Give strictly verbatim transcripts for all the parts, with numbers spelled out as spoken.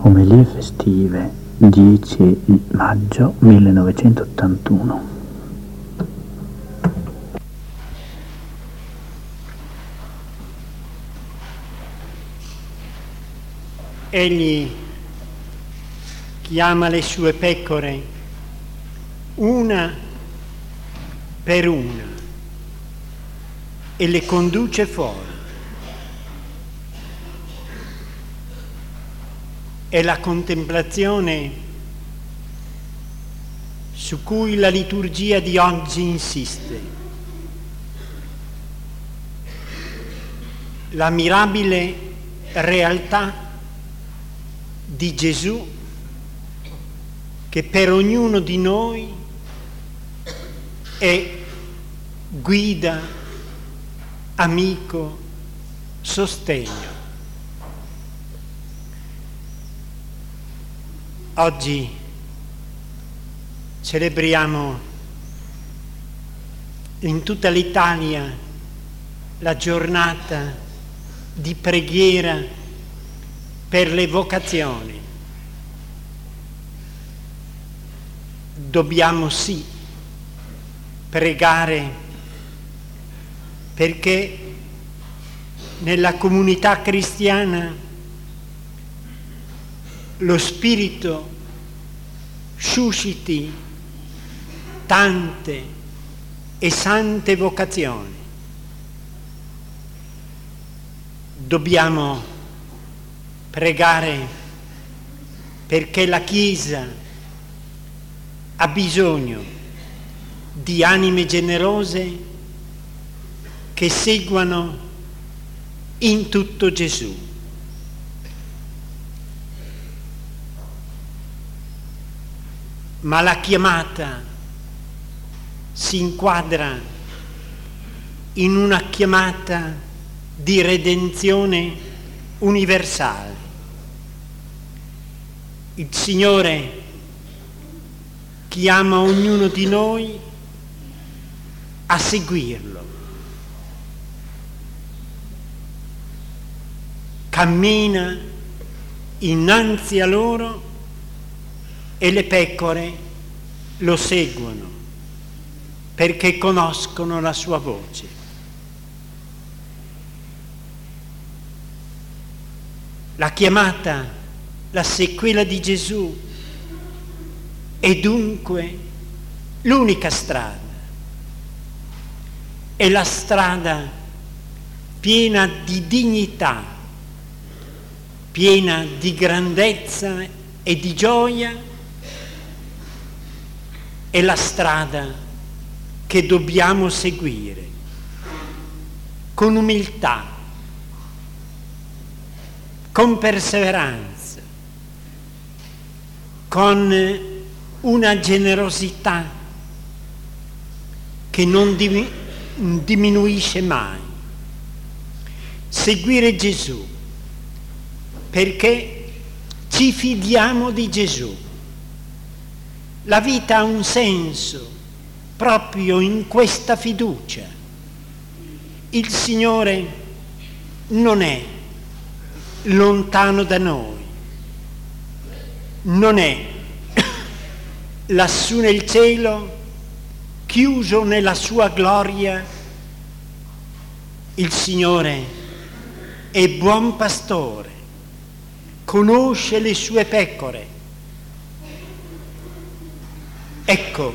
Omelie festive, dieci maggio millenovecentottantuno. Egli chiama le sue pecore una per una e le conduce fuori. È la contemplazione su cui la liturgia di oggi insiste. La mirabile realtà di Gesù che per ognuno di noi è guida, amico, sostegno. Oggi celebriamo in tutta l'Italia la giornata di preghiera per le vocazioni. Dobbiamo sì pregare perché nella comunità cristiana lo Spirito susciti tante e sante vocazioni. Dobbiamo pregare perché la Chiesa ha bisogno di anime generose che seguano in tutto Gesù. Ma la chiamata si inquadra in una chiamata di redenzione universale. Il Signore chiama ognuno di noi a seguirlo. Cammina innanzi a loro e le pecore lo seguono perché conoscono la sua voce. La chiamata, la sequela di Gesù è dunque l'unica strada. È la strada piena di dignità, piena di grandezza e di gioia. È la strada che dobbiamo seguire con umiltà, con perseveranza, con una generosità che non diminuisce mai. Seguire Gesù perché ci fidiamo di Gesù. La vita ha un senso proprio in questa fiducia. Il Signore non è lontano da noi, non è lassù nel cielo, chiuso nella sua gloria. Il Signore è buon pastore, conosce le sue pecore. Ecco,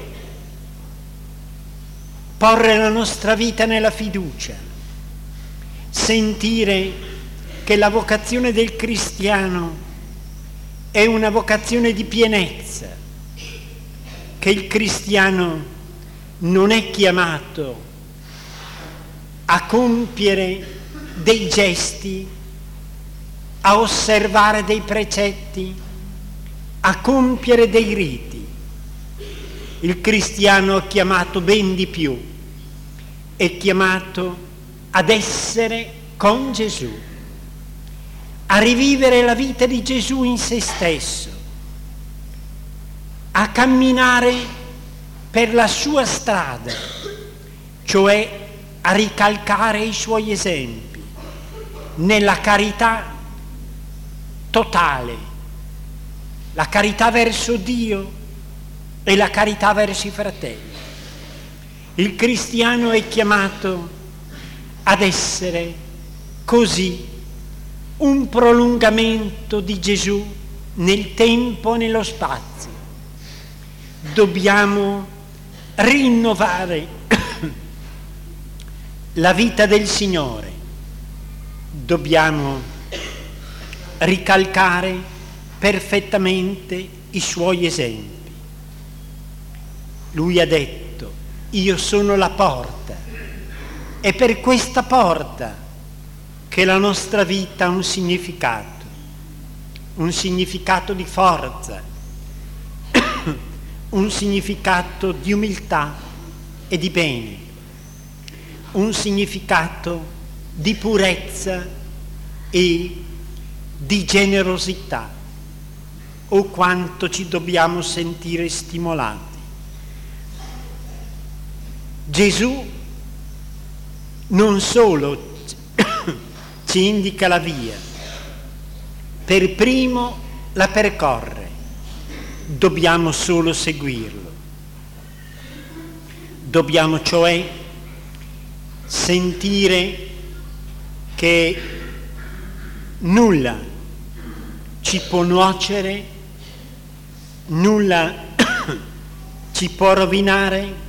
porre la nostra vita nella fiducia, sentire che la vocazione del cristiano è una vocazione di pienezza, che il cristiano non è chiamato a compiere dei gesti, a osservare dei precetti, a compiere dei riti. Il cristiano è chiamato ben di più, è chiamato ad essere con Gesù, a rivivere la vita di Gesù in se stesso, a camminare per la sua strada, cioè a ricalcare i suoi esempi nella carità totale, la carità verso Dio e la carità verso i fratelli. Il cristiano è chiamato ad essere così un prolungamento di Gesù nel tempo e nello spazio. Dobbiamo rinnovare la vita del Signore, dobbiamo ricalcare perfettamente i Suoi esempi. Lui ha detto: io sono la porta, è per questa porta che la nostra vita ha un significato, un significato di forza, un significato di umiltà e di bene, un significato di purezza e di generosità. O quanto ci dobbiamo sentire stimolati. Gesù non solo ci indica la via, per primo la percorre, dobbiamo solo seguirlo. Dobbiamo cioè sentire che nulla ci può nuocere, nulla ci può rovinare,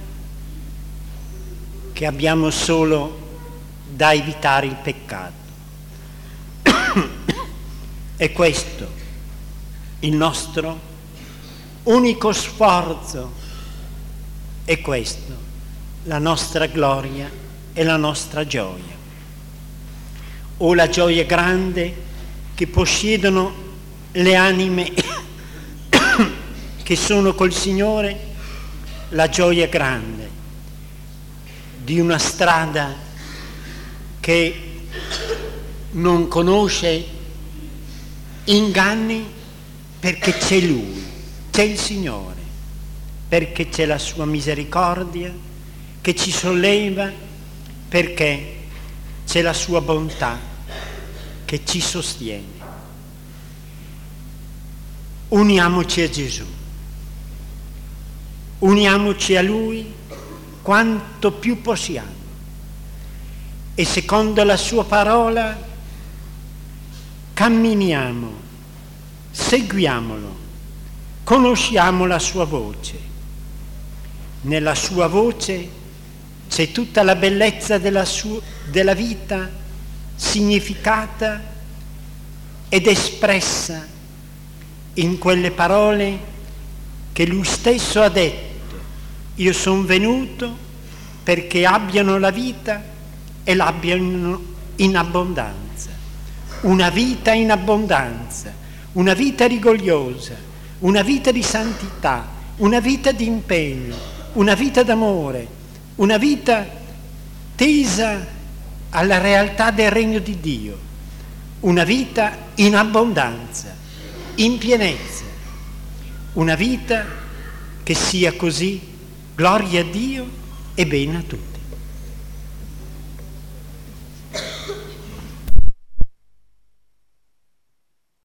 che abbiamo solo da evitare il peccato. È questo il nostro unico sforzo, è questo la nostra gloria e la nostra gioia. O la gioia grande che possiedono le anime che sono col Signore, la gioia grande di una strada che non conosce inganni, perché c'è Lui, c'è il Signore, perché c'è la sua misericordia che ci solleva, perché c'è la sua bontà che ci sostiene. Uniamoci a Gesù, uniamoci a Lui quanto più possiamo e secondo la sua parola camminiamo, seguiamolo, conosciamo la sua voce. Nella sua voce c'è tutta la bellezza della, sua, della vita significata ed espressa in quelle parole che Lui stesso ha detto: io sono venuto perché abbiano la vita e l'abbiano in abbondanza. Una vita in abbondanza, una vita rigogliosa, una vita di santità, una vita di impegno, una vita d'amore, una vita tesa alla realtà del regno di Dio, una vita in abbondanza, in pienezza, una vita che sia così gloria a Dio e bene a tutti.